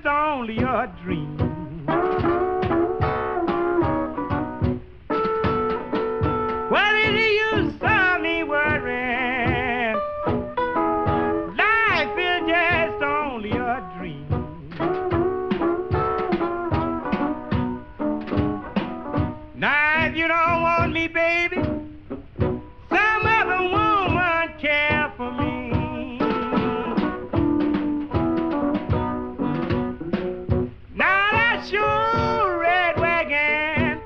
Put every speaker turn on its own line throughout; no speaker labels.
just only a dream. What is the use of me worrying? Life is just only a dream. Now if you don't want me, baby, some other woman care for me. Now that sure red wagon,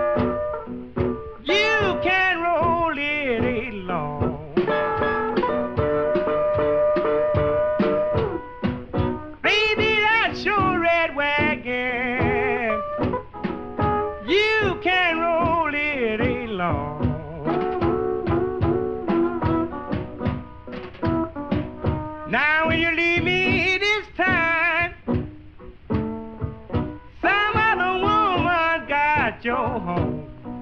you can roll it along. Baby, that sure red wagon, you can roll it along. Now when you leave me this time, some other woman got your home.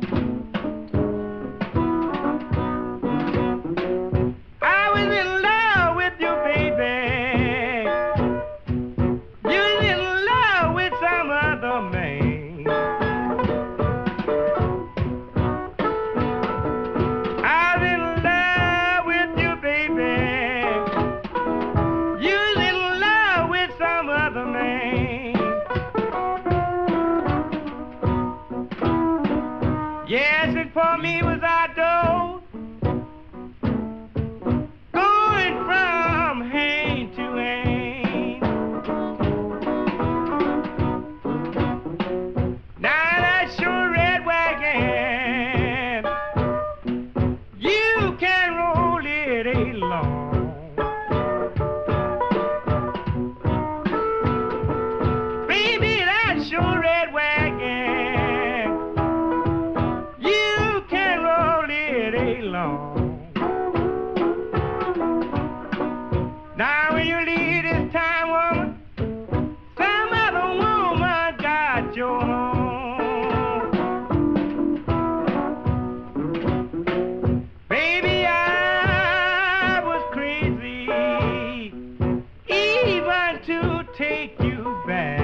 I was in love with you, baby. You was in love with some other man. I was in love with you, baby. You was in love with some other man. Yes, and for me was outdoors, going from hand to hand. Now that sure red wagon, you can roll it along. Baby, that sure red wagon, you can roll it along. Now when you leave this time, woman, some other woman got your home. Baby, I was crazy even to take you back.